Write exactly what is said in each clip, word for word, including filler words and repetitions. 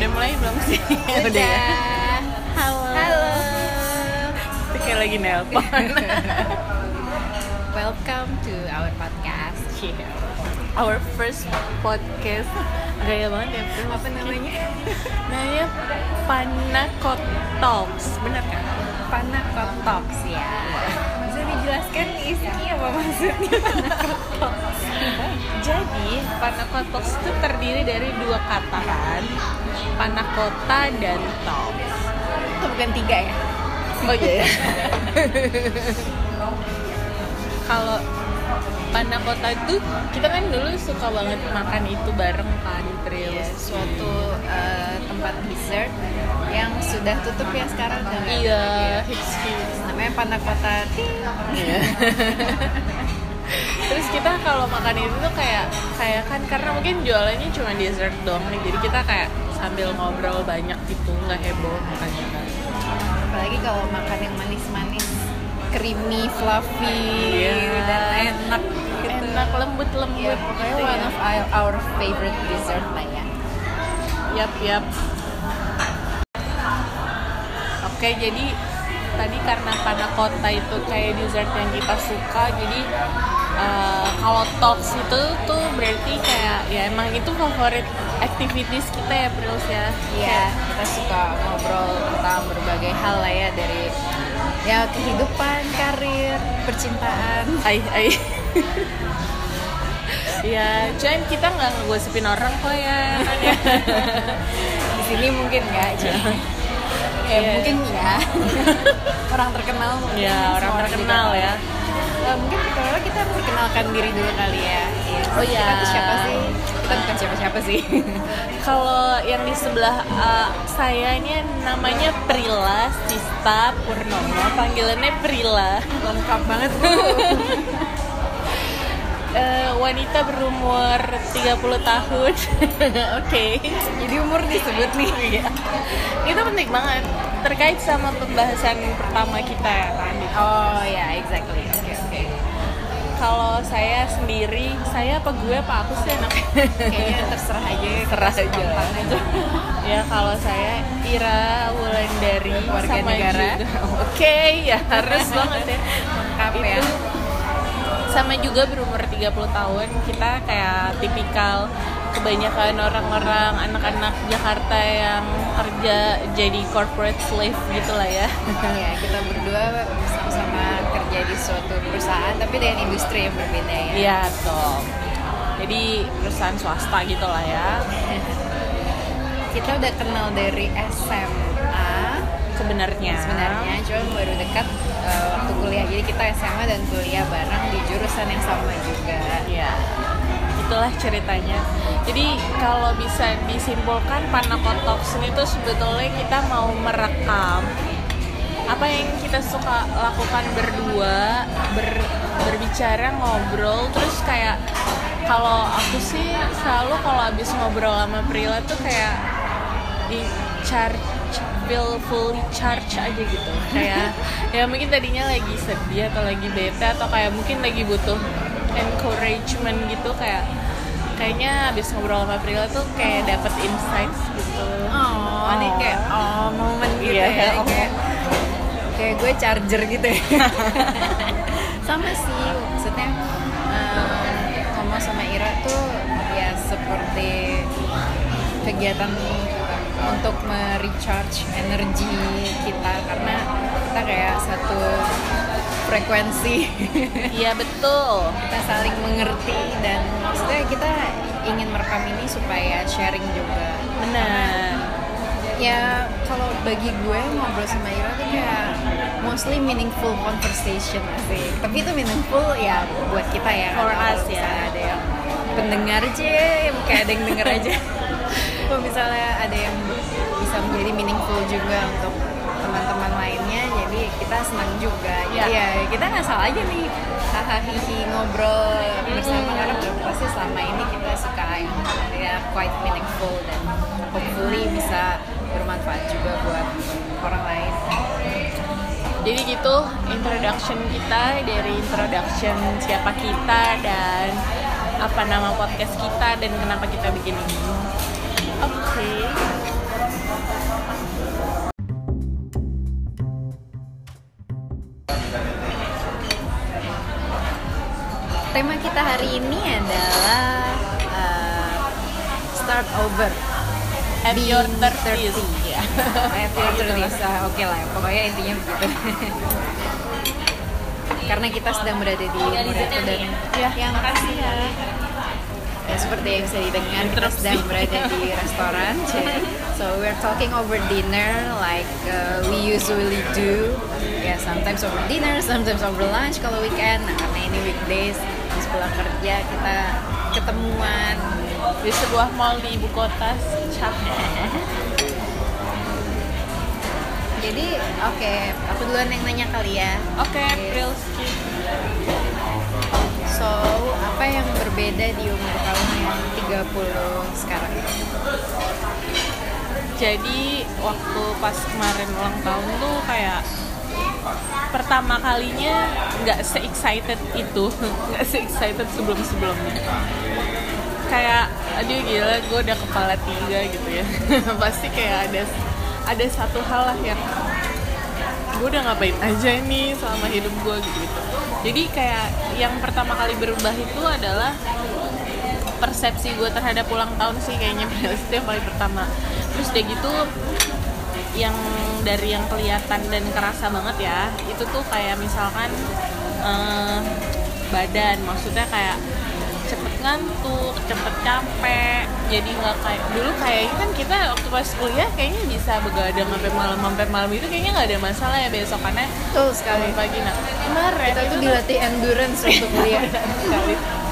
Udah mulai belum sih? Udah ya? Halo. Halo. Itu kayak lagi nelpon. Welcome to our podcast. Yeah. Our first podcast. Gaya banget ya. Apa namanya? Namanya Panakot Talks. Bener kan? Panakot Talks ya. Bisa dijelaskan isinya apa maksudnya Panakot Talks? Jadi Panakot Talks itu terdiri dari dua kata kan, Panakota dan Talks. Itu bukan tiga ya? Oh iya ya. Kalau Panakota itu kita kan dulu suka banget makan itu bareng kan di Pril. Iya, suatu uh, tempat dessert yang sudah tutup ya sekarang udah nggak Iya, ada. hits hits. Namanya Panakota. Iya. Terus kita kalau makan itu tuh kayak kayak kan karena mungkin jualannya cuma dessert doang nih, jadi kita kayak sambil ngobrol banyak gitu, nggak heboh makannya kan. Apalagi kalau makan yang manis-manis, creamy, fluffy, Iya. dan enak gitu. Enak, lembut-lembut. Ya, pokoknya gitu one ya. of our, our favorite dessert lah ya. Yap, yap. Oke, jadi tadi karena Panakota itu kayak dessert yang kita suka, jadi uh, kalau talks itu tuh berarti kayak ya emang itu favorit activities kita ya, Prils ya. Iya, kita suka ngobrol tentang berbagai hal lah ya, dari ya kehidupan, karir, percintaan. Ai, ai. Ya, cuman kita nggak ngegosipin orang kok ya. Kan ya. Di sini mungkin nggak, jadi ya Iya. mungkin ya orang terkenal mungkin. Ya, orang Semua terkenal juga. ya. Eh, mungkin pertama kita perkenalkan diri dulu kali ya. Iya. Oh iya. Kita tuh siapa sih? Kita bukan siapa-siapa sih. Kalau yang di sebelah uh, saya ini namanya Prila Sista Purnomo, panggilannya Prila. Lengkap banget Bu. Uh, wanita berumur tiga puluh tahun. Oke. Jadi umur disebut nih. Iya. Itu penting banget terkait sama pembahasan pertama kita ya kan. Oh ya, exactly. Oke oke. Kalau saya sendiri, saya apa gue apa aku sih anaknya? Kayaknya terserah aja. Terserah aja. Gampang aja. Ya kalau saya Ira Wulandari, Warga sama negara. juga. Oke, ya harus banget ya. Lengkap Itu ya. sama juga berumur tiga puluh tahun. Kita kayak tipikal kebanyakan orang-orang anak-anak Jakarta yang kerja jadi corporate slave gitu lah ya. Ya, kita berdua sama-sama kerja di suatu perusahaan tapi dengan industri yang berbeda ya. Iya, tuh. Jadi perusahaan swasta gitu lah ya. Kita udah kenal dari S M A Sebenarnya. sebenarnya, cuma baru dekat uh, waktu kuliah. Jadi kita S M A dan kuliah bareng di jurusan yang sama juga. Iya. Itulah ceritanya. Jadi kalau bisa disimpulkan Panakot Talks ini tuh sebetulnya kita mau merekam apa yang kita suka lakukan berdua, ber, berbicara, ngobrol, terus kayak kalau aku sih selalu kalau abis ngobrol sama Prila tuh kayak di charge, feel fully charge aja gitu. Kayak ya mungkin tadinya lagi sedih atau lagi bete atau kayak mungkin lagi butuh encouragement gitu, kayak kayaknya abis ngobrol sama Prila tuh kayak dapet insights gitu. Oh, ini kayak oh momen gitu Iya, ya. oh. Kayak kayak gue charger gitu ya. Sama sih, maksudnya um, ngomong sama Ira tuh ya seperti kegiatan untuk me-recharge energi kita, karena kita kayak satu frekuensi. Iya betul. Kita saling mengerti dan maksudnya kita ingin merekam ini supaya sharing juga. Benar. Ya kalau bagi gue ngobrol sama Ira tuh kayak mostly meaningful conversation sih. Tapi itu meaningful ya buat kita ya. For Kalau us ya. misalnya ada yang pendengar aja, kayak ada yang denger aja. Kalau misalnya ada yang bisa menjadi meaningful juga untuk teman-teman lainnya, jadi kita senang juga. Ya. Ya kita nggak salah aja nih hahaha hihi ngobrol bersama, karena pasti selama ini kita suka yang ya quite meaningful dan hopefully bisa bermanfaat juga buat orang lain. Jadi gitu introduction kita, dari introduction siapa kita dan apa nama podcast kita dan kenapa kita bikin ini. Oke. Okay. tema kita hari ini adalah uh, start over. At Being your thirties. thirty, ya. At your thirties, ah, oke lah. Pokoknya intinya begitu. Karena kita sedang berada di umur itu dan Ya, yang makasih ya. ya, seperti yang bisa didengar kita sedang berada di restoran. So we're talking over dinner like uh, we usually do. Ya, yeah, sometimes over dinner, sometimes over lunch kalau weekend. Nah, karena ini weekdays, habis pulang kerja kita ketemuan Di sebuah mall di ibu kota. Jadi, oke, okay, aku duluan yang nanya kali ya. Oke, okay, Prilski. So, apa yang berbeda di umur kamu yang tiga puluh sekarang? Jadi, waktu pas kemarin ulang tahun tuh kayak pertama kalinya nggak se-excited itu, nggak se-excited sebelum-sebelumnya. Kayak, aduh gila, gue udah kepala tiga gitu ya. Pasti kayak ada ada satu hal lah yang gue udah ngapain aja nih selama hidup gue gitu. Jadi kayak yang pertama kali berubah itu adalah persepsi gue terhadap ulang tahun sih kayaknya. Itu yang paling pertama. Terus udah gitu yang dari yang kelihatan dan kerasa banget ya, itu tuh kayak misalkan eh, badan, maksudnya kayak cepet ngantuk, cepet capek, jadi nggak kayak dulu. Kayaknya kan kita waktu pas kuliah kayaknya bisa begadang sampai malam sampai malam itu kayaknya nggak ada masalah ya besokannya. Betul sekali. Pagi nah kemarin kita tuh dilatih endurance untuk kuliah sekali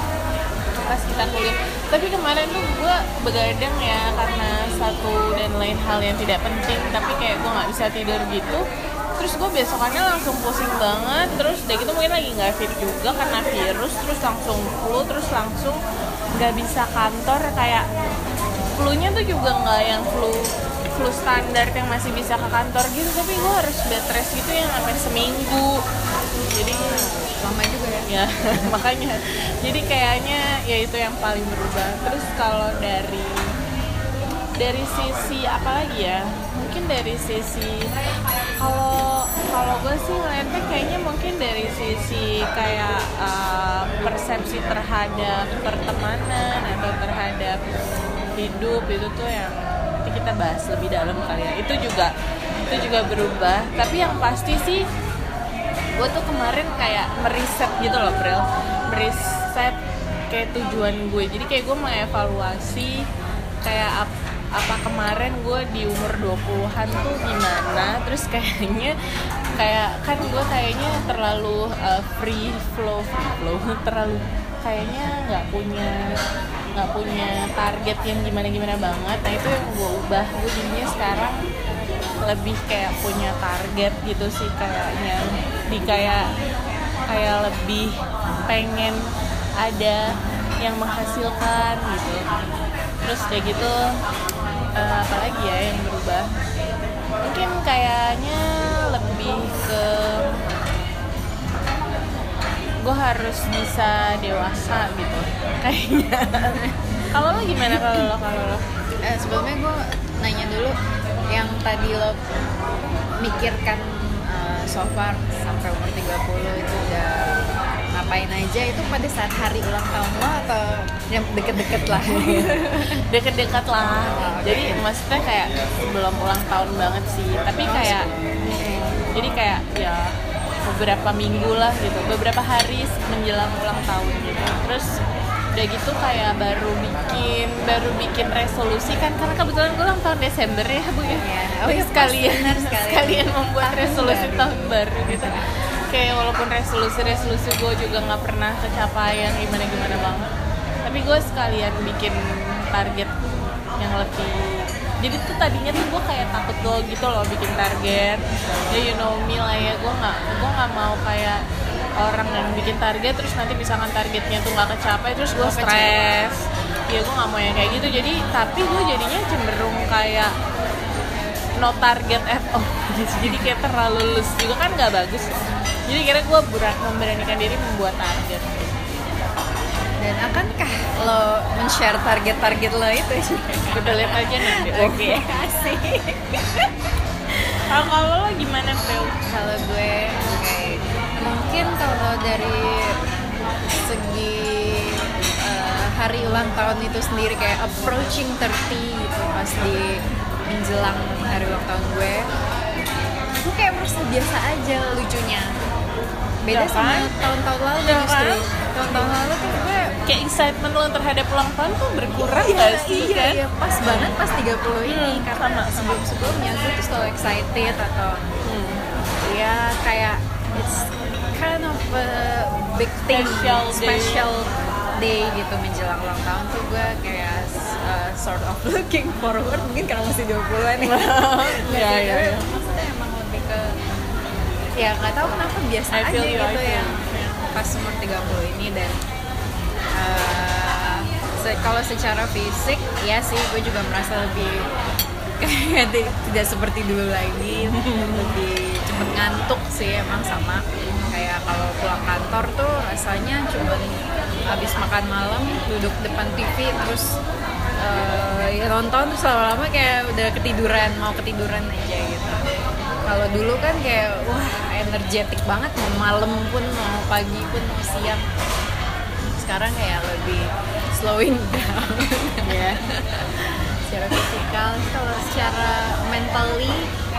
pas kita kuliah. Tapi kemarin tuh gue begadang ya karena satu dan lain hal yang tidak penting, tapi kayak gue nggak bisa tidur gitu. Terus gue besokannya langsung pusing banget. Terus udah gitu mungkin lagi nggak fit juga karena virus. Terus langsung flu. Terus langsung nggak bisa kantor. Kayak flu-nya tuh juga nggak yang flu flu standar yang masih bisa ke kantor gitu. Tapi gue harus bed rest gitu yang sampai seminggu. Jadi lama juga ya. Ya makanya. Jadi kayaknya ya itu yang paling berubah. Terus kalau dari dari sisi apa lagi ya? Mungkin dari sisi kalau kalau gue sih ngeliatnya kayaknya mungkin dari sisi kayak uh, persepsi terhadap pertemanan atau terhadap hidup itu tuh yang nanti kita bahas lebih dalam kali ya. Itu juga itu juga berubah. Tapi yang pasti sih gue tuh kemarin kayak meriset gitu loh, Brel. Meriset kayak tujuan gue. Jadi kayak gue mengevaluasi kayak apa apa kemarin gue di umur dua puluhan tuh gimana. Terus kayaknya kayak kan gue kayaknya terlalu uh, free flow free flow terlalu kayaknya nggak punya nggak punya target yang gimana gimana banget. Nah itu yang gue ubah. Gue jadinya sekarang lebih kayak punya target gitu sih, kayaknya di kayak kayak lebih pengen ada yang menghasilkan gitu. Terus kayak gitu uh, apalagi ya yang berubah, mungkin kayaknya lebih ke gue harus bisa dewasa gitu kayaknya. Kalau lo gimana? Kalau lo kalau lo eh, sebelumnya gue nanya dulu yang tadi lo mikirkan uh, so far sampai umur tiga puluh itu udah ngapain aja, itu pada saat hari ulang tahun lo atau yang deket-deket lah? Deket-deket lah. Oh, okay. Jadi maksudnya kayak sebelum ulang tahun banget sih. Tapi kayak hmm, jadi kayak ya beberapa minggu lah gitu, beberapa hari menjelang ulang tahun gitu. Terus udah gitu kayak baru bikin baru bikin resolusi kan, karena kebetulan gue ulang tahun Desember ya Bu ya. Yeah. Oh, ya, sekalian, sekalian sekalian membuat tahun resolusi baru. tahun baru gitu. Kayak walaupun resolusi-resolusi gue juga nggak pernah kecapai yang gimana-gimana banget, tapi gue sekalian bikin target yang lebih. Jadi tuh tadinya tuh gue kayak takut lo gitu loh bikin target. Ya you know me lah ya, gue nggak gue nggak mau kayak orang yang bikin target terus nanti misalkan targetnya tuh nggak kecapai terus gue stres. Ya gue nggak mau yang kayak gitu. Jadi tapi gue jadinya cenderung kayak no target at all. Jadi kayak terlalu loose juga kan nggak bagus. Jadi kira gue memberanikan diri membuat target. Dan akankah lo men-share target-target lo itu? Udah lihat aja nanti. Oke, asik. Kalau kalau lo gimana, Bel? Kalau gue, okay. Mungkin kalau dari segi ulang tahun itu sendiri, kayak approaching thirty gitu, pas di menjelang hari ulang tahun gue, gue kayak merasa biasa aja lucunya. Beda ya, sama kan? tahun-tahun lalu ya, justru. Kan? Tahun-tahun lalu tuh gue kayak excitement lo terhadap ulang tahun tuh berkurang iya, gak sih iya, kan? Iya, pas banget pas tiga puluh ini hmm, karena sama, sebelum-sebelumnya gue tuh selalu excited atau hmm. ya kayak it's kind of a big thing, special day, special day gitu menjelang ulang tahun tuh gue kayak uh, sort of looking forward, mungkin karena masih dua puluhan ya. Iya, iya, iya. Maksudnya emang lebih ke ya nggak tahu kenapa biasa I aja you, gitu ya pas umur tiga puluh ini. Dan uh, se- kalau secara fisik ya sih gue juga merasa lebih kayak tidak seperti dulu lagi, lebih cepet ngantuk sih emang. Sama kayak kalau pulang kantor tuh rasanya cuma habis makan malam duduk depan T V terus uh, ya nonton terus lama-lama kayak udah ketiduran, mau ketiduran aja gitu. Kalau dulu kan kayak wah energetik banget, mau malam pun, mau pagi pun, mau siang. Sekarang kayak lebih slowing down ya. Secara fisikal, kalau secara mentally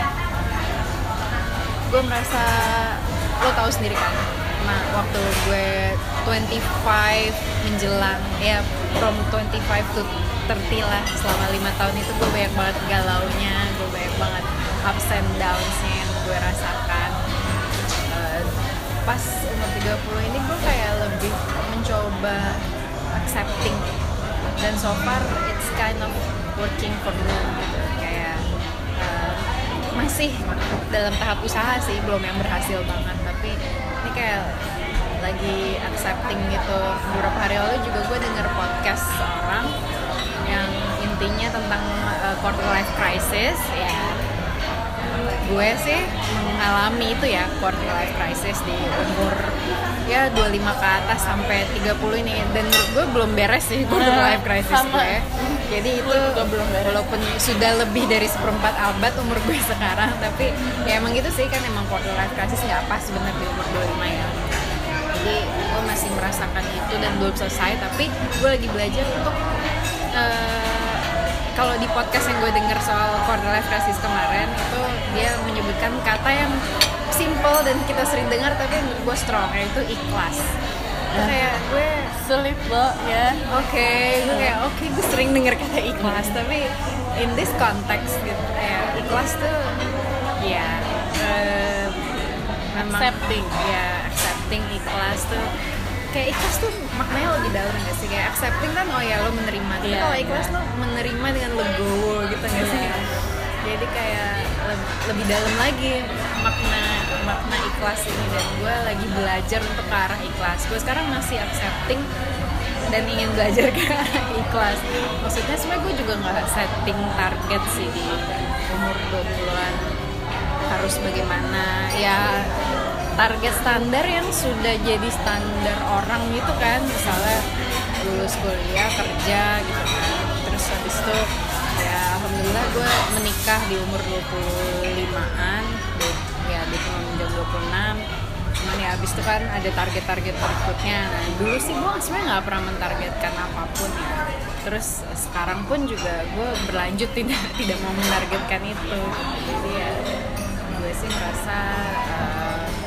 gue merasa, lo tahu sendiri kan, nah waktu gue twenty-five menjelang ya from twenty-five to thirty lah, selama lima tahun itu gue banyak banget galaunya, gue banyak banget ups and downs-nya yang gue rasakan. Uh, pas umur tiga puluh ini gue kayak lebih mencoba accepting, dan so far it's kind of working for me gitu. Kayak uh, masih dalam tahap usaha sih, belum yang berhasil banget, tapi ini kayak lagi accepting gitu. Beberapa hari lalu juga gue denger podcast seorang yang intinya tentang uh, quarter life crisis ya. Gue sih mengalami itu ya, quarter life crisis di umur ya dua puluh lima ke atas sampai tiga puluh ini, dan menurut gue belum beres sih quarter life crisis sama. gue. Jadi itu belum beres. Walaupun sudah lebih dari seperempat abad umur gue sekarang, tapi ya emang gitu sih kan, emang quarter life crisis nggak pas bener di umur dua puluh lima ya. Jadi gue masih merasakan itu dan belum selesai, tapi gue lagi belajar untuk uh, kalau di podcast yang gue denger soal quarter life crisis kemarin itu dia menyebutkan kata yang simple dan kita sering dengar tapi menurut gue strong, yaitu ikhlas. Itu kayak gue sulit loh ya. Oke, okay, gue kayak oke okay, gue sering denger kata ikhlas, tapi in this context gitu kayak ikhlas tuh ya uh, memang accepting ya accepting, ikhlas tuh kayak ikhlas tuh maknanya lebih dalam gak sih? Kayak accepting kan oh ya lo menerima, tapi yeah, kalau ikhlas yeah. lo menerima dengan legowo gitu gak sih? Yeah. Jadi kayak lebih, lebih dalam lagi makna makna ikhlas ini, dan gue lagi belajar untuk ke arah ikhlas. Gue sekarang masih accepting dan ingin belajar ke arah ikhlas. Maksudnya sebenarnya gue juga nggak setting target sih di umur dua puluhan harus bagaimana ya. Target standar yang sudah jadi standar orang gitu kan, misalnya lulus kuliah, kerja gitu kan, terus habis itu ya alhamdulillah gue menikah di umur dua puluh limaan, ya di tahun dua puluh enam. Cuman ya habis itu kan ada target-target berikutnya. Nah dulu sih gue sebenarnya nggak pernah mentargetkan apapun ya, terus sekarang pun juga gue berlanjut tidak tidak mau menargetkan itu. Jadi ya gue sih merasa uh,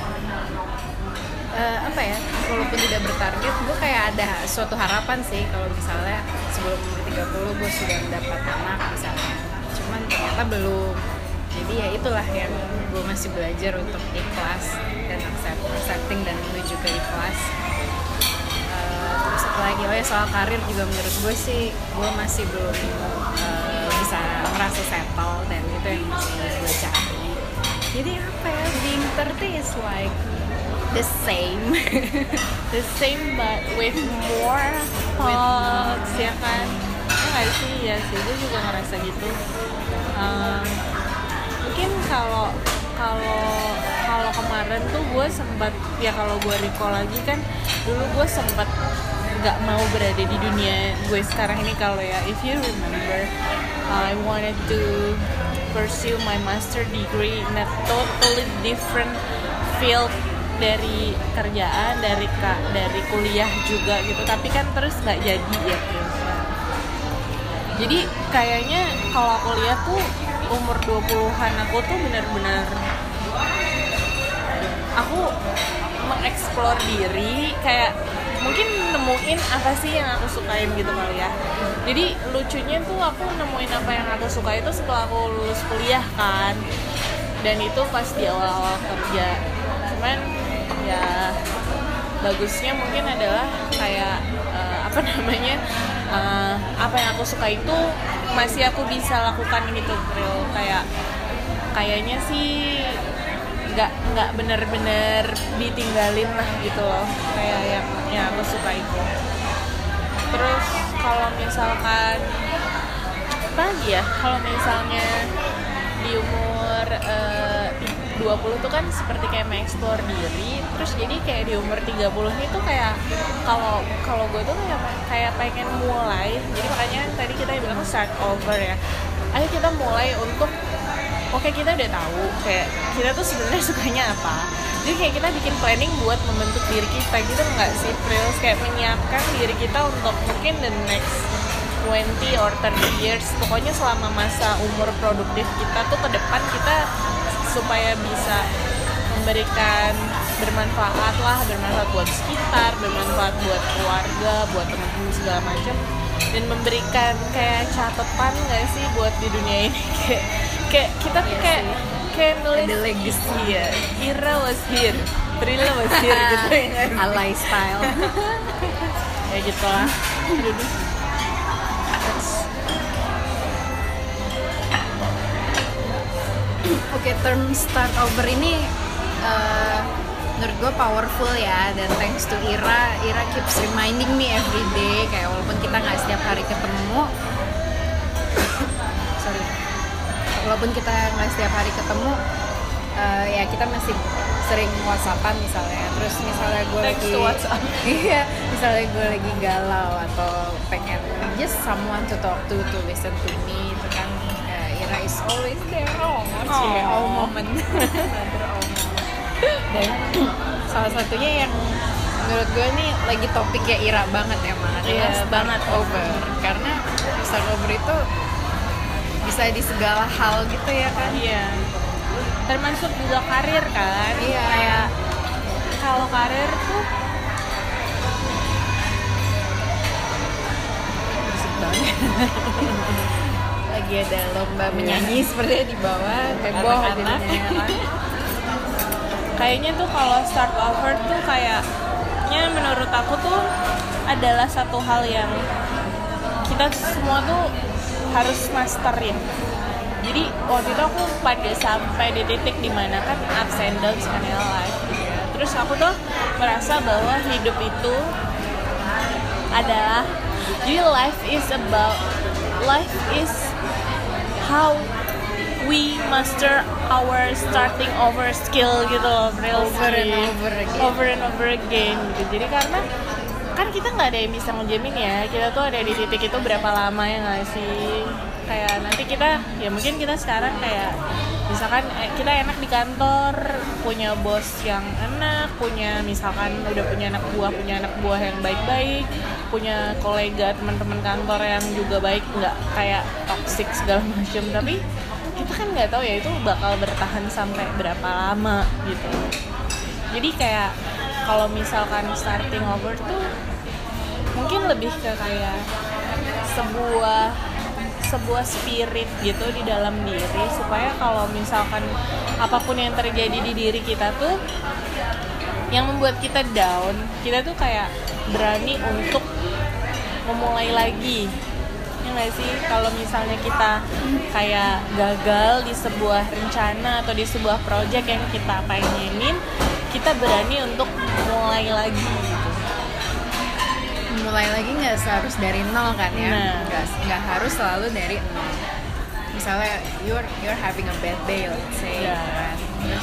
Uh, apa ya, walaupun tidak bertarget, gue kayak ada suatu harapan sih kalau misalnya sebelum umur tiga puluh gue sudah mendapat anak misalnya, cuman ternyata belum. Jadi ya itulah yang gue masih belajar untuk ikhlas dan accept, accepting dan menuju ke ikhlas. Uh, terus apa lagi, oh ya soal karir juga menurut gue sih gue masih belum uh, bisa merasa settle, dan itu yang masih gue cari. Jadi apa ya, being thirty is like the same the same but with more thoughts ya kan. Ya nggak sih, ya sih gue juga ngerasa gitu. um, mungkin kalau kalau kalau kemarin tuh gue sempat ya, kalau gue recall lagi kan dulu gue sempat nggak mau berada di dunia gue sekarang ini. Kalau ya if you remember, I wanted to pursue my master degree in a totally different field dari kerjaan, dari ka, dari kuliah juga gitu, tapi kan terus nggak jadi ya terus. Jadi kayaknya kalau aku lihat tuh umur dua puluhan aku tuh benar-benar aku mengeksplor diri, kayak mungkin nemuin apa sih yang aku sukain gitu kali ya. Jadi lucunya tuh aku nemuin apa yang aku suka itu setelah aku lulus kuliah kan, dan itu pas di awal-awal kerja. Cuman ya bagusnya mungkin adalah kayak uh, apa namanya uh, apa yang aku suka itu masih aku bisa lakukan gitu, real. Kayak kayaknya sih nggak nggak bener-bener ditinggalin lah gitu loh, kayak yang yang aku suka itu. Terus kalau misalkan apa lagi ya, kalau misalnya di umur uh, dua puluh tuh kan seperti kayak mengeksplor diri, terus jadi kayak di umur tiga puluh ini tuh kayak kalau kalau gue tuh kayak kayak pengen mulai. Jadi makanya tadi kita bilang start over ya, ayo kita mulai untuk oke okay, kita udah tahu kayak kita tuh sebenarnya sukanya apa, jadi kayak kita bikin planning buat membentuk diri kita gitu nggak sih, Prils? Kayak menyiapkan diri kita untuk mungkin the next twenty or thirty years, pokoknya selama masa umur produktif kita tuh ke depan kita supaya bisa memberikan bermanfaat lah, bermanfaat buat sekitar, bermanfaat buat keluarga, buat teman-teman segala macam, dan memberikan kayak catatan nggak sih buat di dunia ini. kayak kayak kita tuh iya kayak sih. kayak nulis ada legacy ya, Ira was here, Prilla was here gitu ya, alay style. ya gitu lah. Oke, okay, term start over ini uh, menurut gue powerful ya, dan thanks to Ira, Ira keeps reminding me every day, kayak walaupun kita nggak setiap hari ketemu, sorry, walaupun kita nggak setiap hari ketemu, uh, ya kita masih sering WhatsAppan misalnya, terus misalnya gue thanks lagi, to WhatsApp. iya, misalnya gue lagi galau atau pengen just someone to talk to, to listen to me, itu kan Ira is always there. Oh, cie, all moment. Dan salah satunya yang menurut gue nih lagi topiknya Ira banget emang adalah yeah, start banget over. Karena start over itu bisa di segala hal gitu ya kan. Iya, termasuk juga karir kan. Iya. Kayak kalau karir tuh musik banget. Lagi ada lomba menyanyi sepertinya di bawah, heboh anak-anak. jadinya. Kayaknya tuh kalau start over tuh kayaknya menurut aku tuh adalah satu hal yang kita semua tuh harus masterin. Jadi waktu itu aku pada sampai di titik dimana kan ups and downs kan ya life gitu. Terus aku tuh merasa bahwa hidup itu adalah, jadi life is about life is how we master our starting over skill gitu loh, Over and over again. over and over again gitu. Jadi karena kan kita nggak ada yang bisa ngejamin ya kita tuh ada di titik itu berapa lama, ya nggak sih? Kayak nanti kita ya mungkin kita sekarang kayak misalkan eh, kita enak di kantor, punya bos yang enak, punya misalkan udah punya anak buah punya anak buah yang baik-baik, punya kolega teman-teman kantor yang juga baik, nggak kayak toxic segala macam. Tapi kita kan nggak tahu ya itu bakal bertahan sampai berapa lama gitu. Jadi kayak kalau misalkan starting over tuh mungkin lebih ke kayak sebuah sebuah spirit gitu di dalam diri, supaya kalau misalkan apapun yang terjadi di diri kita tuh yang membuat kita down, kita tuh kayak berani untuk memulai lagi. Ya nggak sih? Kalau misalnya kita kayak gagal di sebuah rencana atau di sebuah project yang kita pengenin, kita berani untuk mulai lagi gitu. Mulai lagi nggak harus dari nol kan ya, Nah. nggak nggak harus selalu dari nol. Misalnya you're you're having a bad day, let's say, Yeah. kan. Terus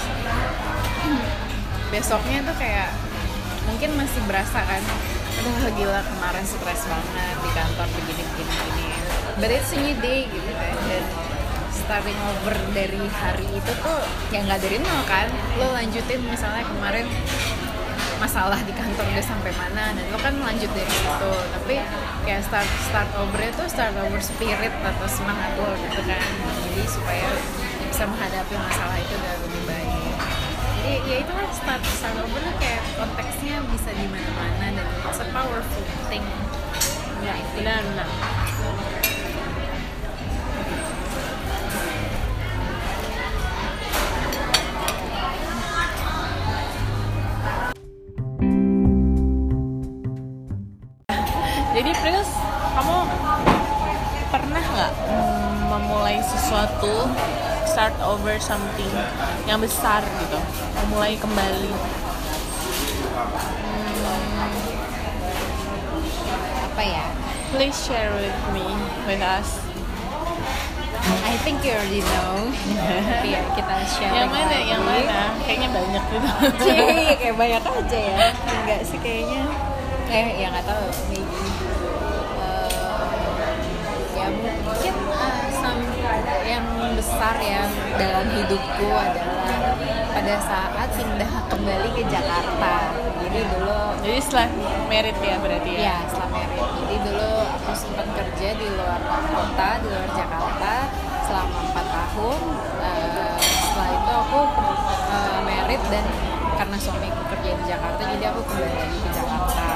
besoknya tuh kayak mungkin masih berasa kan, aduh gila kemarin stres banget di kantor begini begini begini. But it's a new day gitu kan. Dan starting over dari hari itu tuh ya nggak dari nol kan, lo lanjutin misalnya kemarin masalah di kantor udah sampai mana dan lo kan lanjut dari situ, tapi kayak start start over itu start over spirit atau semangat lo gitu kan, jadi supaya bisa menghadapi masalah itu dengan lebih baik. Jadi ya itu lah start start over tuh kayak konteksnya bisa di mana-mana dan it's a powerful thing. Ya, benar-benar. Jadi Pris, kamu pernah nggak memulai sesuatu, start over something yang besar gitu, memulai kembali? Hmm, apa ya? Please share with me, with us. I think you already know. Tapi ya kita share. Yang mana? Yang mana? Kayaknya banyak gitu. Iya, kayak banyak aja ya. Enggak sih kayaknya. Eh, ya nggak tahu. Maybe. Ya mungkin uh, some, yang besar ya dalam hidupku adalah pada saat pindah kembali ke Jakarta. Jadi dulu, Jadi setelah merit ya berarti ya? ya setelah merit. Jadi dulu aku sempat kerja di luar kota, di luar Jakarta selama empat tahun. Uh, setelah itu aku uh, merit dan karena suamiku kerja di Jakarta, jadi aku kembali lagi ke Jakarta.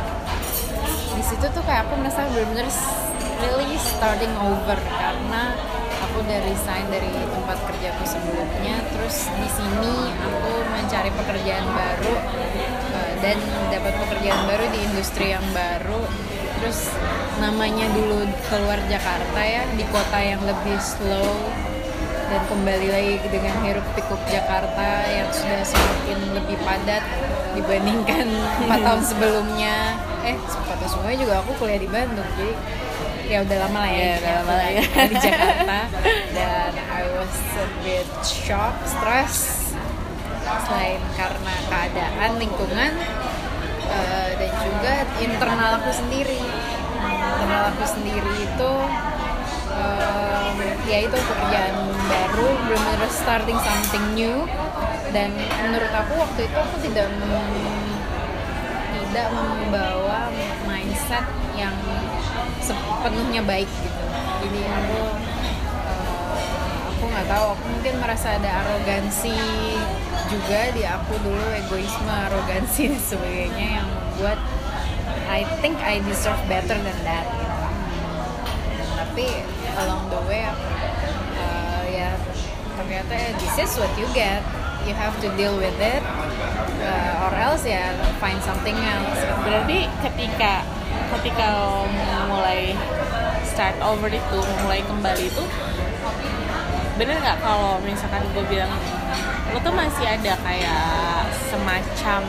Di situ tuh kayak aku merasa benar-benar really starting over karena aku udah resign dari tempat kerjaku sebelumnya, terus di sini aku mencari pekerjaan baru uh, dan dapat pekerjaan baru di industri yang baru, terus namanya dulu keluar Jakarta ya, di kota yang lebih slow dan kembali lagi dengan hiruk pikuk Jakarta yang sudah semakin lebih padat dibandingkan empat tahun sebelumnya. Eh, empat tahun sebelumnya juga aku kuliah di Bandung, jadi ya udah lama lah ya, yeah, udah lama lah ya di Jakarta. Dan I was a bit shocked, stress, selain karena keadaan lingkungan uh, dan juga internal aku sendiri. Internal aku sendiri itu um, ya itu pekerjaan baru, benar-benar starting something new. Dan menurut aku waktu itu aku tidak mem- tidak membawa mindset yang sepenuhnya baik gitu. Jadi aku uh, aku nggak tahu, aku mungkin merasa ada arogansi juga di aku dulu, egoisme, arogansi dan sebagainya yang membuat I think I deserve better than that gitu. Tapi along the way uh, ya ternyata this is what you get, you have to deal with it uh, or else ya find something else. Berarti ketika ketika mulai start over itu, mulai kembali itu, bener nggak kalau misalkan gue bilang lo tuh masih ada kayak semacam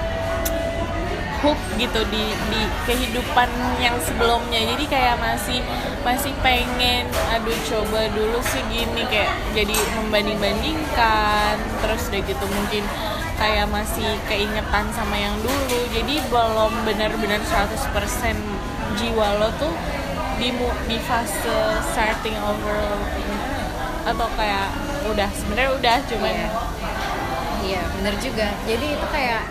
hook gitu di di kehidupan yang sebelumnya, jadi kayak masih masih pengen aduh coba dulu sih gini, kayak jadi membanding-bandingkan, terus udah gitu mungkin kayak masih keingetan sama yang dulu, jadi belum benar-benar seratus persen jiwa lo tuh di di fase starting over, atau kayak udah sebenarnya udah cuman iya, iya bener juga, jadi itu kayak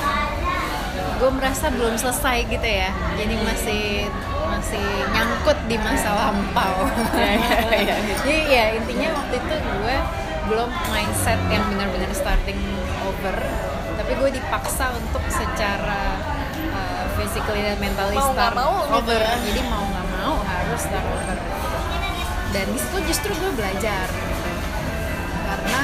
gue merasa belum selesai gitu ya, jadi masih masih nyangkut di masa lampau. ya, ya, ya, gitu. Jadi ya intinya waktu itu gue belum mindset yang benar-benar starting over, tapi gue dipaksa untuk secara uh, physically dan mentally mau start mau, over gitu ya. Jadi mau nggak mau harus start over, dan di situ justru gue belajar gitu. Karena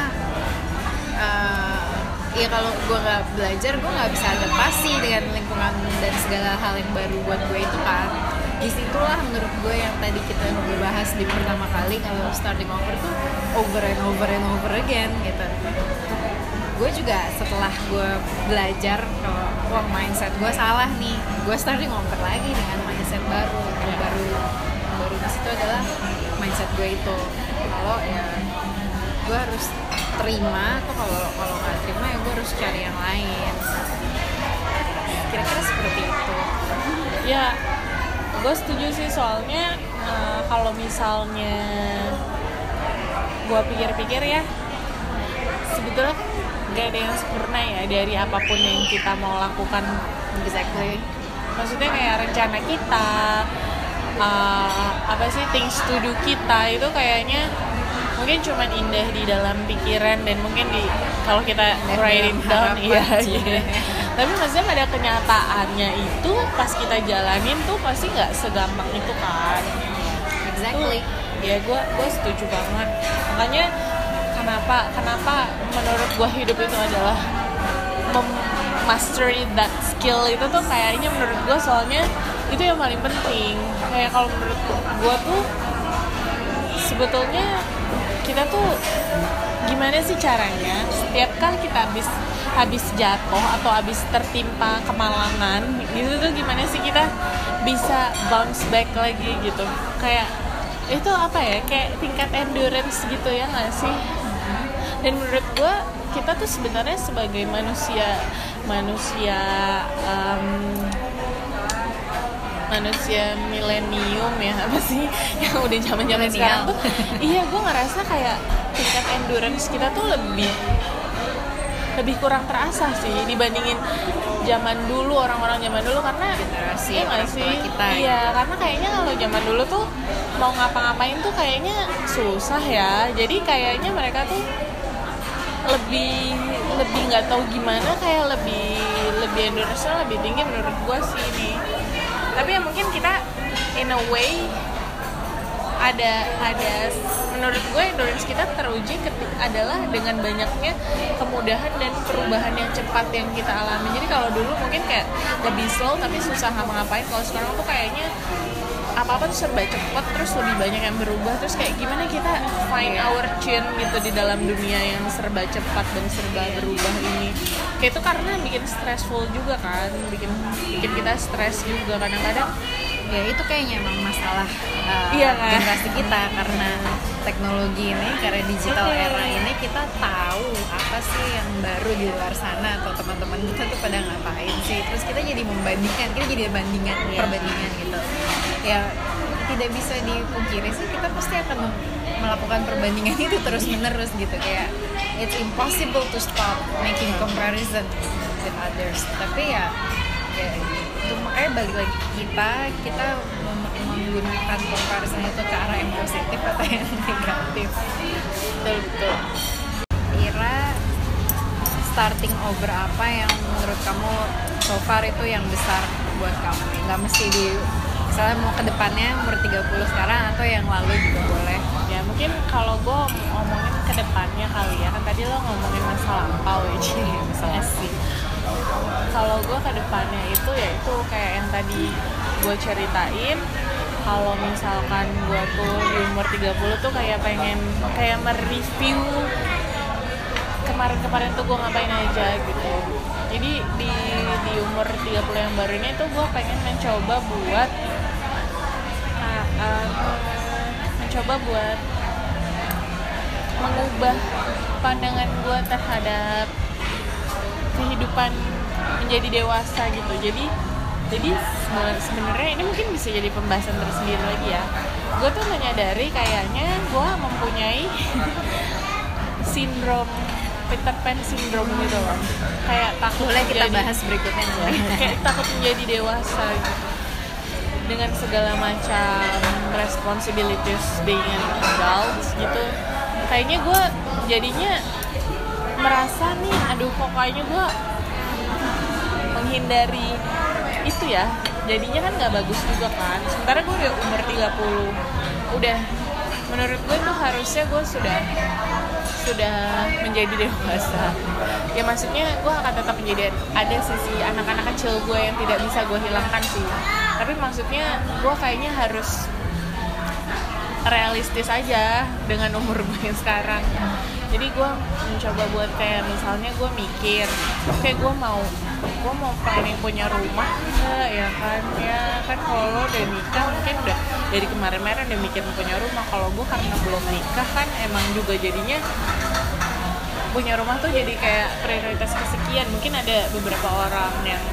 uh, ya kalau gue nggak belajar, gue nggak bisa adaptasi dengan lingkungan dan segala hal yang baru buat gue itu kan. Disitulah menurut gue yang tadi kita udah bahas di pertama kali, kalau starting over tuh over and over and over again gitu. Gue juga setelah gue belajar kalau wah mindset gue salah nih, gue starting over lagi dengan mindset baru. Yang baru yang baru di situ adalah mindset gue itu kalau ya gue harus terima, atau kalau kalau nggak terima ya gue harus cari yang lain. Kira-kira seperti itu. Ya, gue setuju sih, soalnya uh, kalau misalnya gue pikir-pikir ya, sebetulnya gak ada yang sempurna ya dari apapun yang kita mau lakukan. Exactly. Maksudnya kayak rencana kita, uh, apa sih things to do kita itu kayaknya mungkin cuman indah di dalam pikiran dan mungkin di kalau kita write it down iya gitu. Tapi maksudnya pada kenyataannya itu pas kita jalanin tuh pasti nggak segampang itu kan. Exactly. Tuh, ya gue gue setuju banget. Makanya kenapa kenapa menurut gue hidup itu adalah mem- mastery that skill itu tuh kayaknya menurut gue soalnya itu yang paling penting. Kayak kalau menurut gue tuh sebetulnya kita tuh gimana sih caranya setiap kali kita habis habis jatuh atau habis tertimpa kemalangan gitu tuh gimana sih kita bisa bounce back lagi gitu. Kayak itu apa ya, kayak tingkat endurance gitu ya nggak sih? Dan menurut gue kita tuh sebenarnya sebagai manusia manusia um, manusia milenium ya apa sih yang udah zaman-zaman sekarang tuh iya gue ngerasa kayak tingkat endurance kita tuh lebih lebih kurang terasa sih dibandingin zaman dulu, orang-orang zaman dulu, karena generasi iya nggak sih kita iya gitu. Karena kayaknya kalau zaman dulu tuh mau ngapa-ngapain tuh kayaknya susah ya, jadi kayaknya mereka tuh lebih lebih nggak tahu gimana, kayak lebih lebih endurance-nya lebih tinggi menurut gue sih ini. Tapi ya mungkin kita in a way ada ada menurut gue endurance kita teruji ketika adalah dengan banyaknya kemudahan dan perubahan yang cepat yang kita alami. Jadi kalau dulu mungkin kayak lebih slow tapi susah ngapa-ngapain, kalau sekarang tuh kayaknya apa-apa tuh serba cepat, terus lebih banyak yang berubah, terus kayak gimana kita find our tune gitu di dalam dunia yang serba cepat dan serba berubah ini. Kayak itu karena bikin stressful juga kan, bikin bikin kita stres juga kadang-kadang. Ya itu kayaknya emang masalah uh, iya kan? generasi kita, karena teknologi ini, karena digital era ini kita tahu apa sih yang baru di luar sana atau teman-teman kita tuh pada ngapain sih, terus kita jadi membandingkan, kita jadi bandingan, yeah. perbandingan gitu. Ya tidak bisa dipungkiri sih kita pasti akan melakukan perbandingan itu terus menerus gitu, kayak it's impossible to stop making comparison with others. Tapi ya ya itu makanya balik lagi kita kita menggunakan comparison itu ke arah yang positif atau yang negatif. Betul betul. Kira starting over apa yang menurut kamu so far itu yang besar buat kamu? Nggak mesti di misalnya mau ke depannya umur tiga puluh sekarang atau yang lalu juga boleh. Ya mungkin kalau gue ngomongin ke depannya kali ya, kan tadi lo ngomongin masa lampau ya, jadi misalnya sih kalau gue ke depannya itu ya itu kayak yang tadi gue ceritain, kalau misalkan gue tuh di umur tiga puluh tuh kayak pengen kayak mereview kemarin-kemarin tuh gue ngapain aja gitu. Jadi di di umur tiga puluh yang baru ini tuh gue pengen mencoba buat uh, uh, mencoba buat mengubah pandangan gue terhadap kehidupan menjadi dewasa gitu. Jadi jadi sebenarnya ini mungkin bisa jadi pembahasan tersendiri lagi ya. Gue tuh menyadari kayaknya gue mempunyai sindrom Peter Pan syndrome gitu loh. Kayak takut boleh kita menjadi, bahas berikutnya nih. Kayak takut menjadi dewasa gitu. Dengan segala macam responsibilities being an adult gitu. Kayaknya gue jadinya merasa nih, aduh kok kayaknya gue menghindari itu ya, jadinya kan nggak bagus juga kan. Sementara gue udah umur tiga puluh, udah menurut gue tuh harusnya gue sudah sudah menjadi dewasa. Ya maksudnya gue akan tetap menjadi, ada sisi anak-anak kecil gue yang tidak bisa gue hilangkan sih, tapi maksudnya gue kayaknya harus realistis aja dengan umur gue yang sekarang. Jadi gue mencoba buat kayak misalnya gue mikir, kayak gue mau gue mau planning punya rumah enggak ya kan, ya kan kalau lo udah nikah mungkin udah dari kemarin-kemarin udah mikir punya rumah. Kalau gue karena belum nikah kan emang juga jadinya punya rumah tuh jadi kayak prioritas kesekian. Mungkin ada beberapa orang yang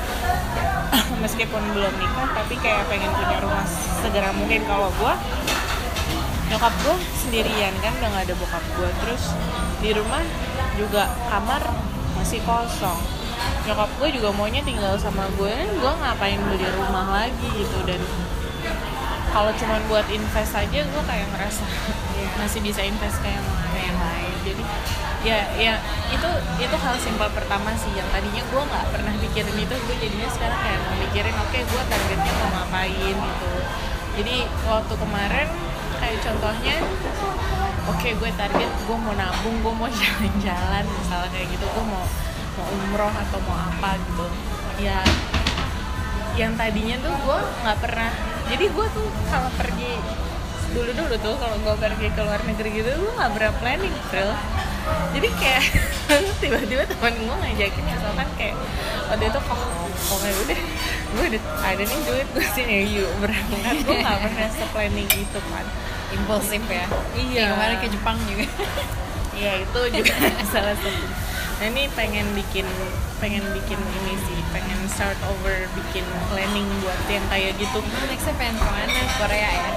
meskipun belum nikah tapi kayak pengen punya rumah segera mungkin. Kalau gue nyokap gue sendirian kan, udah nggak ada bokap gue. Terus di rumah juga kamar masih kosong, nyokap gue juga maunya tinggal sama gue, gue ngapain beli rumah lagi gitu. Dan kalau cuma buat invest aja gue kayak ngerasa masih bisa invest kayak yang lain. Jadi ya ya itu itu hal simpel pertama sih yang tadinya gue nggak pernah pikirin itu, gue jadinya sekarang kayak mau mikirin oke okay, gue targetnya mau ngapain gitu. Jadi waktu kemarin kayak contohnya oke okay, gue target gue mau nabung, gue mau jalan-jalan misalnya kayak gitu, gue mau mau umroh atau mau apa gitu ya. Yang tadinya tuh gue nggak pernah, jadi gue tuh kalau pergi dulu dulu tuh kalau gue pergi ke luar negeri gitu gue nggak pernah planning bro. Jadi kayak tiba-tiba teman gue ngajakin misalkan kayak waktu itu kok pokoknya udah gue udah ada nih duit gue sini yuk berangkat. Gue nggak pernah se-planning itu kan, impulsif ya. Iya, kayak kemarin ke Jepang juga. Iya itu juga salah satu. Nah ini pengen bikin pengen bikin ini sih, pengen start over bikin planning buat yang kayak gitu. Nextnya pengen kemana? Korea ya?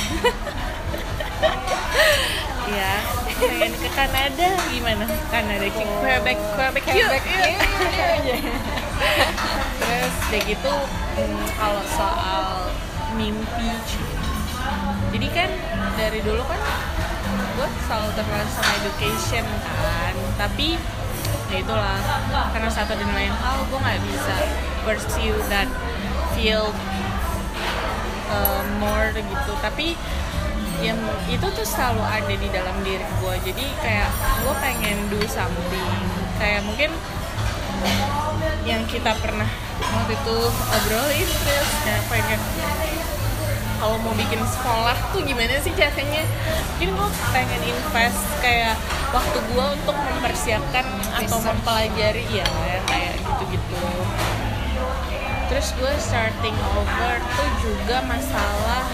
Iya, pengen ke Kanada. Gimana? Kanada, oh. Quebec, Quebec, Quebec, yuk, yuk. Terus kayak gitu. Hmm, kalau soal mimpi, jadi kan dari dulu kan gue selalu terkenal sama education kan, tapi ya itulah karena satu dan lain hal gue nggak bisa pursue that field uh, more gitu. Tapi yang itu tuh selalu ada di dalam diri gue, jadi kayak gue pengen do something kayak mungkin yang kita pernah waktu itu obrolin. Terus ya pengen kalau mau bikin sekolah tuh gimana sih caranya, mungkin gue pengen invest kayak waktu gue untuk mempersiapkan atau mempelajari ya kayak gitu-gitu. Terus gue starting over tuh juga masalah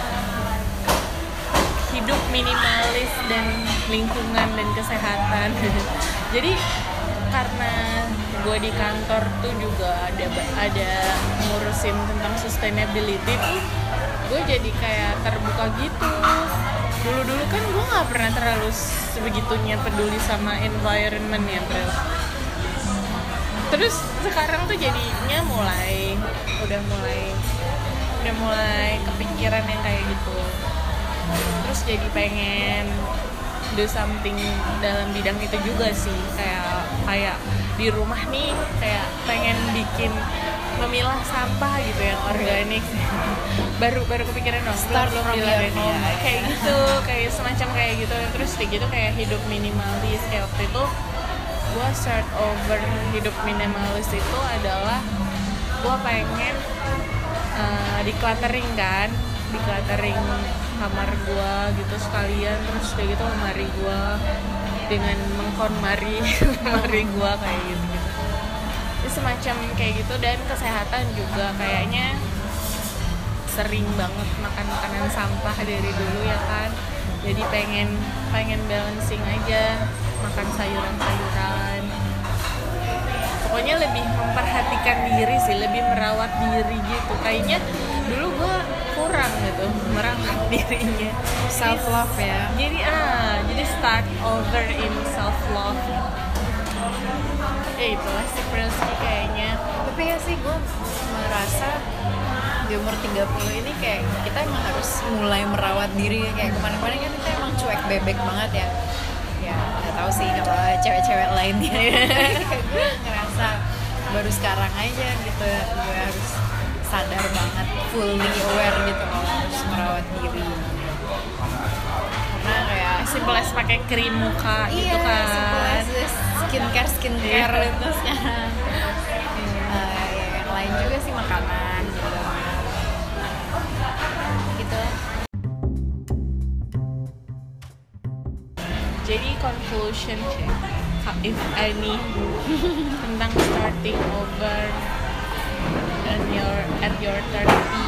hidup minimalis dan lingkungan dan kesehatan. Jadi karena gue di kantor tuh juga ada ada ngurusin tentang sustainability tuh, gue jadi kayak terbuka gitu. Dulu-dulu kan gue nggak pernah terlalu sebegitunya peduli sama environment ya bro. Terus sekarang tuh jadinya mulai udah mulai udah mulai kepikiran yang kayak gitu. Terus jadi pengen do something dalam bidang itu juga sih, kayak kayak di rumah nih kayak pengen bikin memilah sampah gitu yang organik. baru baru kepikiran dong start belum from your home ya. Kayak gitu, kayak semacam kayak gitu. Terus kayak gitu kayak hidup minimalis. Kayak waktu itu gue start over hidup minimalis itu adalah gue pengen uh, decluttering kan, decluttering kamar gue gitu sekalian. Terus kayak gitu lemari gue dengan mengkonmari lemari gue kayak gitu gitu. Jadi semacam kayak gitu. Dan kesehatan juga kayaknya sering banget makan makanan sampah dari dulu ya kan. Jadi pengen pengen balancing aja, makan sayuran-sayuran. Pokoknya lebih memperhatikan diri sih, lebih merawat diri gitu. Kayaknya dulu gue kurang gitu merawat dirinya. Self love ya. Jadi ah, jadi start over in self love. Ya itulah sih prinsip kayaknya. Tapi ya sih gue merasa di umur tiga puluh ini kayak kita emang harus mulai merawat diri. Kayak kemarin-kemarin kan kita emang cuek bebek banget ya. Ya nggak tahu sih kalau cewek-cewek lainnya. Kayak gue ngerasa baru sekarang aja gitu gue harus sadar banget, fully aware gitu kalau harus merawat diri. Karena kayak Simple as pakai krim muka iya, gitu kan. simple as skincare skincare Iya. itu sekarang. Uh, ya, yang lain juga sih makanan gitu. Gitu. Jadi conclusion check, if any, tentang starting over and your at your thirty.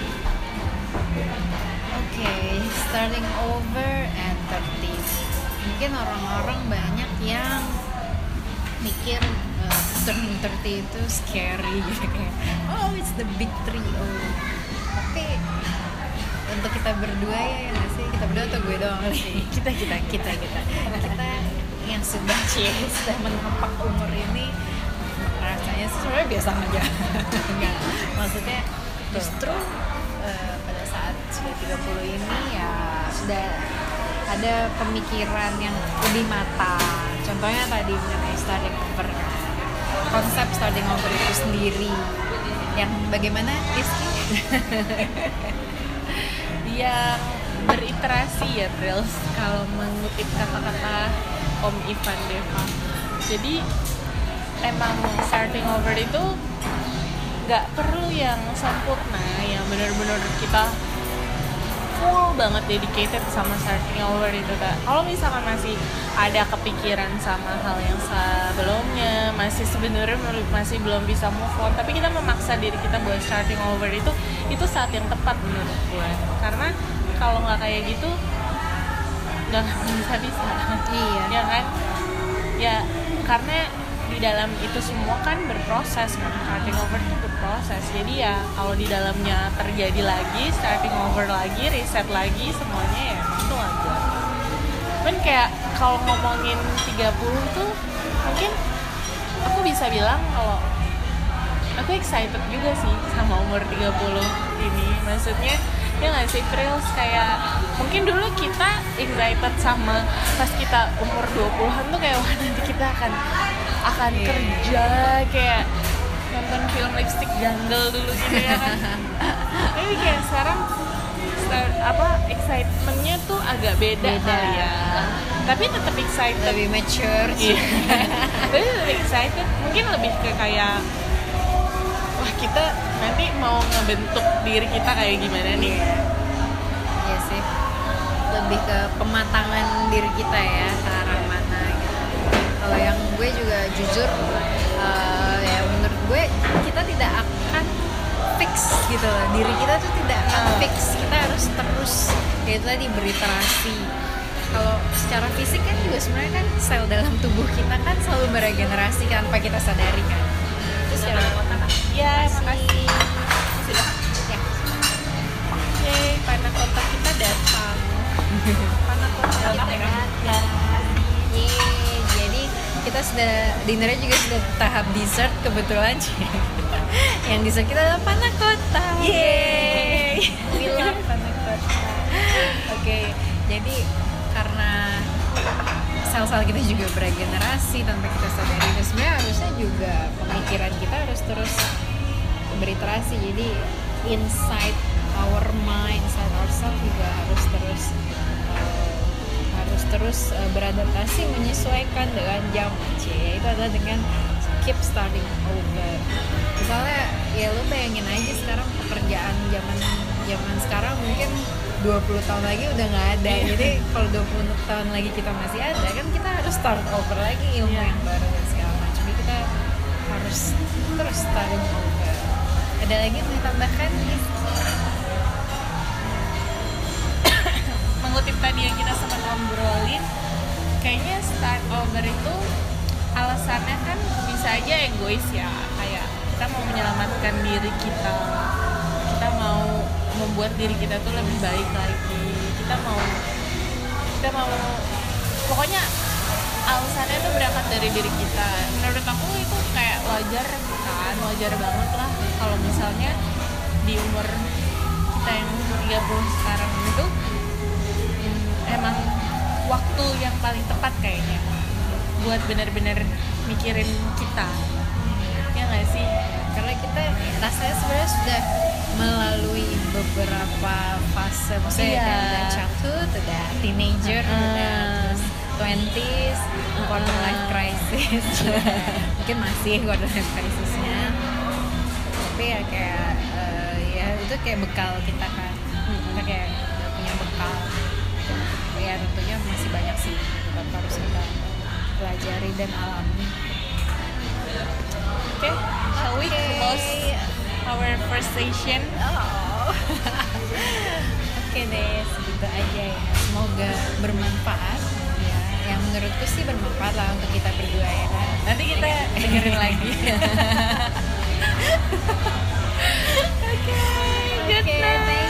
Oke, okay, starting over and thirty. Mungkin orang-orang banyak yang mikir uh, turning thirty itu scary gitu kayak, oh it's the big three. Oh, tapi untuk kita berdua ya nggak sih, kita berdua atau gue doang sih, kita kita kita kita kita yang sudah cie sudah menempak umur ini rasanya sebenarnya biasa aja. Enggak, maksudnya justru uh, pada saat sudah tiga puluh ini ya sudah ada pemikiran yang lebih matang. Contohnya tadi mengenai starting over, konsep starting over itu sendiri yang bagaimana Rizky? Yang beriterasi ya Brils, kalau mengutip kata-kata Om Ivan Deva. Jadi emang starting over itu nggak perlu yang sempurna, yang benar-benar kita full banget dedicated sama starting over itu Kak. Kalau misalkan masih ada kepikiran sama hal yang sebelumnya, masih sebenarnya masih belum bisa move on, tapi kita memaksa diri kita buat starting over, itu itu saat yang tepat menurut gue. Karena kalau nggak kayak gitu nggak bisa-bisa. Iya. Ya kan? Ya karena di dalam itu semua kan berproses kan, starting over itu berproses. Jadi ya kalau di dalamnya terjadi lagi starting over lagi, reset lagi, semuanya ya emang tuh wajar. Cuman kayak kalau ngomongin tiga puluh tuh mungkin aku bisa bilang kalau aku excited juga sih sama umur tiga puluh ini. Maksudnya ya nggak sih Prils, kayak mungkin dulu kita excited sama pas kita umur dua puluhan tuh kayak wah nanti kita akan akan yeah. kerja kayak nonton film Lipstick Jungle dulu gitu ya kan. Tapi kayak sekarang start, apa excitementnya tuh agak beda, beda. Kali ya. Tapi tetap excited, lebih mature sih. Tapi tetap excited, mungkin lebih ke kayak wah kita nanti mau ngebentuk diri kita kayak gimana nih. Iya sih, lebih ke pematangan diri kita ya, ke arah mana gitu. Kalau yang gue juga jujur uh, ya menurut gue kita tidak akan fix gitu loh, diri kita tuh tidak akan fix, kita harus terus ya itu tadi beriterasi. Kalau secara fisik kan juga sebenarnya kan sel dalam tubuh kita kan selalu beregenerasi tanpa kita sadari kan. Terus secara ya makasih sudah ya. Yeay, panah kontak kita datang. Panah kontak ya. Yeay, jadi kita sudah dinernya juga sudah tahap dessert kebetulan. Yang dessert kita adalah panah kotak. Yeay, we love panah kotak. Oke, okay, jadi karena sel-sel kita juga beregenerasi tanpa kita sadari, dan sebenarnya harusnya juga pemikiran kita harus terus beriterasi. Jadi inside our mind, inside ourselves juga harus terus uh, harus terus uh, beradaptasi, menyesuaikan dengan zaman. Cie, itu adalah dengan keep starting over. Misalnya ya lu bayangin aja sekarang pekerjaan zaman zaman sekarang mungkin dua puluh tahun lagi udah nggak ada. Jadi kalau dua puluh tahun lagi kita masih ada kan, kita harus start over lagi ilmu yeah. yang baru dan segala macam. Jadi kita harus terus starting over. Ada lagi yang mau tambahkan? Mengutip tadi yang kita sempat ngobrolin, kayaknya start over itu alasannya kan bisa aja egois ya, kayak kita mau menyelamatkan diri kita, kita mau membuat diri kita tuh lebih baik lagi, kita mau kita mau pokoknya alasannya tuh berangkat dari diri kita. Menurut aku itu kayak wajar kan, wajar banget lah kalau misalnya di umur kita yang tiga puluh sekarang itu hmm, emang waktu yang paling tepat kayaknya buat benar-benar mikirin kita, ya nggak sih? Karena kita rasanya sebenarnya sudah melalui beberapa fase, maksudnya iya. udah childhood, udah teenager, uh, udah terus twenties, uh, quarter life crisis, mungkin masih quarter life crisisnya, tapi ya kayak uh, ya itu kayak bekal kita kan, kita kayak udah punya bekal, ya tentunya masih banyak sih tetap harus kita pelajari dan alami. Oke, okay, shall we close our first session? Oh. Oke deh, segitu aja ya. Semoga bermanfaat ya. Yang menurutku sih bermanfaat lah untuk kita berdua ya kan. Nanti kita dengerin lagi. Oke, okay, good night.